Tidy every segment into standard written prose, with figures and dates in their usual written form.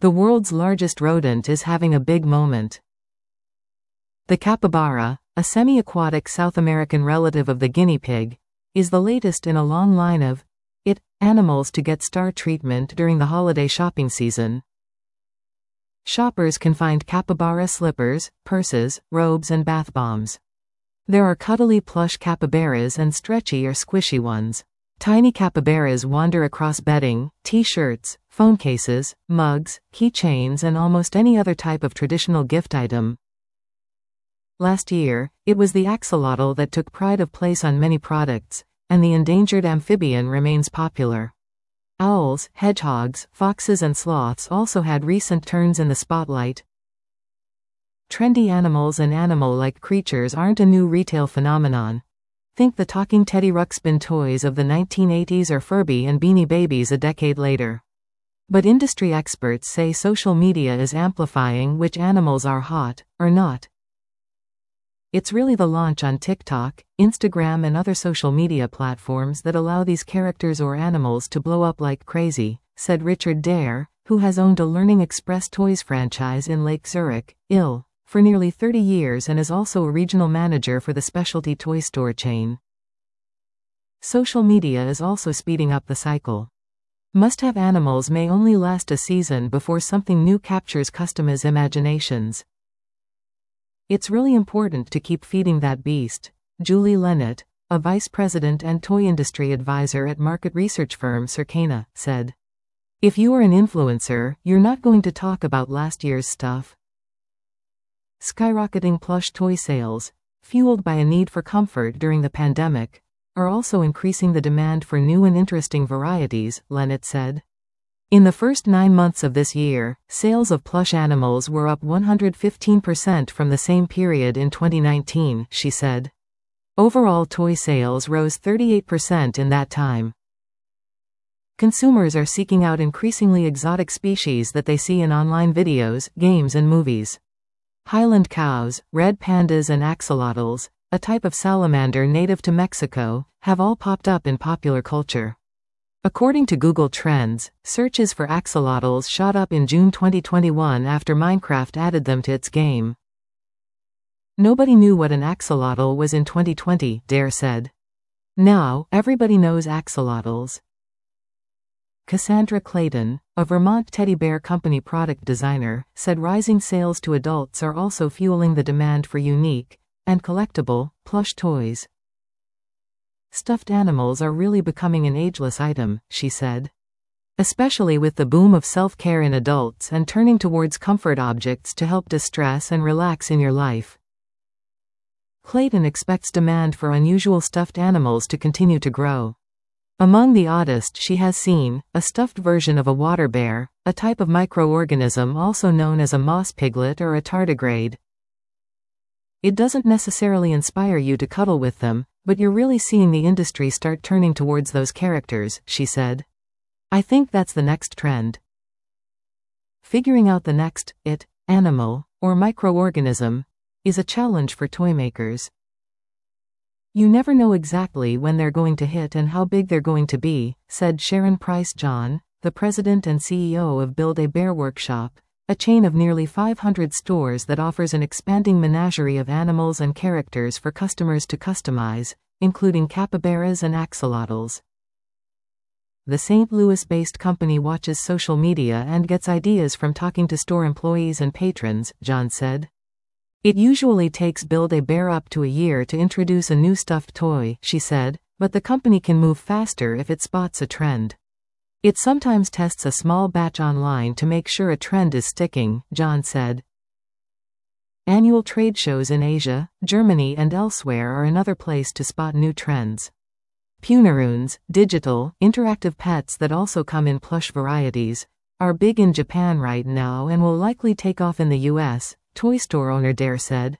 The world's largest rodent is having a big moment. The capybara, a semi-aquatic South American relative of the guinea pig, is the latest in a long line of animals to get star treatment during the holiday shopping season. Shoppers can find capybara slippers, purses, robes and bath bombs. There are cuddly plush capybaras and stretchy or squishy ones. Tiny capybaras wander across bedding, t-shirts, phone cases, mugs, keychains and almost any other type of traditional gift item. Last year, it was the axolotl that took pride of place on many products, and the endangered amphibian remains popular. Owls, hedgehogs, foxes and sloths also had recent turns in the spotlight. Trendy animals and animal-like creatures aren't a new retail phenomenon. Think the talking Teddy Ruxpin toys of the 1980s or Furby and Beanie Babies a decade later. But industry experts say social media is amplifying which animals are hot, or not. It's really the launch on TikTok, Instagram and other social media platforms that allow these characters or animals to blow up like crazy, said Richard Dare, who has owned a Learning Express toys franchise in Lake Zurich, Ill, for nearly 30 years and is also a regional manager for the specialty toy store chain. Social media is also speeding up the cycle. Must-have animals may only last a season before something new captures customers' imaginations. It's really important to keep feeding that beast, Julie Lennett, a vice president and toy industry advisor at market research firm Circana, said. If you are an influencer, you're not going to talk about last year's stuff. Skyrocketing plush toy sales, fueled by a need for comfort during the pandemic, are also increasing the demand for new and interesting varieties, Lennett said. In the first 9 months of this year, sales of plush animals were up 115% from the same period in 2019, she said. Overall toy sales rose 38% in that time. Consumers are seeking out increasingly exotic species that they see in online videos, games and movies. Highland cows, red pandas and axolotls, a type of salamander native to Mexico, have all popped up in popular culture. According to Google Trends, searches for axolotls shot up in June 2021 after Minecraft added them to its game. Nobody knew what an axolotl was in 2020, Dare said. Now, everybody knows axolotls. Cassandra Clayton, a Vermont teddy bear company product designer, said rising sales to adults are also fueling the demand for unique and collectible plush toys. Stuffed animals are really becoming an ageless item, she said. Especially with the boom of self-care in adults and turning towards comfort objects to help distress and relax in your life. Clayton expects demand for unusual stuffed animals to continue to grow. Among the oddest she has seen, a stuffed version of a water bear, a type of microorganism also known as a moss piglet or a tardigrade. It doesn't necessarily inspire you to cuddle with them, but you're really seeing the industry start turning towards those characters, she said. I think that's the next trend. Figuring out the next animal, or microorganism, is a challenge for toy makers. You never know exactly when they're going to hit and how big they're going to be, said Sharon Price John, the president and CEO of Build-A-Bear Workshop, a chain of nearly 500 stores that offers an expanding menagerie of animals and characters for customers to customize, including capybaras and axolotls. The St. Louis-based company watches social media and gets ideas from talking to store employees and patrons, John said. It usually takes Build-A-Bear up to a year to introduce a new stuffed toy, she said, but the company can move faster if it spots a trend. It sometimes tests a small batch online to make sure a trend is sticking, John said. Annual trade shows in Asia, Germany and elsewhere are another place to spot new trends. Punaroons, digital, interactive pets that also come in plush varieties, are big in Japan right now and will likely take off in the US, toy store owner Dare said.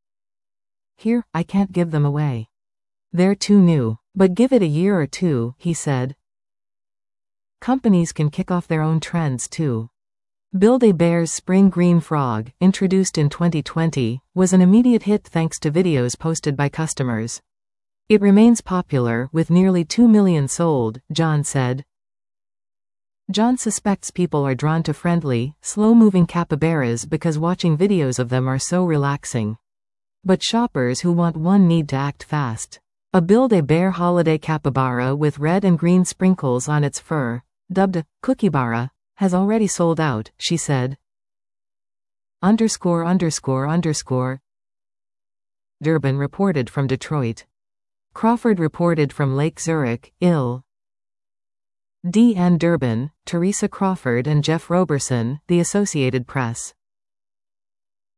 Here, I can't give them away. They're too new, but give it a year or two, he said. Companies can kick off their own trends too. Build-A-Bear's Spring Green Frog, introduced in 2020, was an immediate hit thanks to videos posted by customers. It remains popular, with nearly 2 million sold, John said. John suspects people are drawn to friendly, slow-moving capybaras because watching videos of them are so relaxing. But shoppers who want one need to act fast. A Build-A-Bear holiday capybara with red and green sprinkles on its fur, dubbed Kookiebara, has already sold out, she said. Durbin reported from Detroit. Crawford reported from Lake Zurich, Ill. D. N. Durbin, Teresa Crawford and Jeff Roberson, The Associated Press.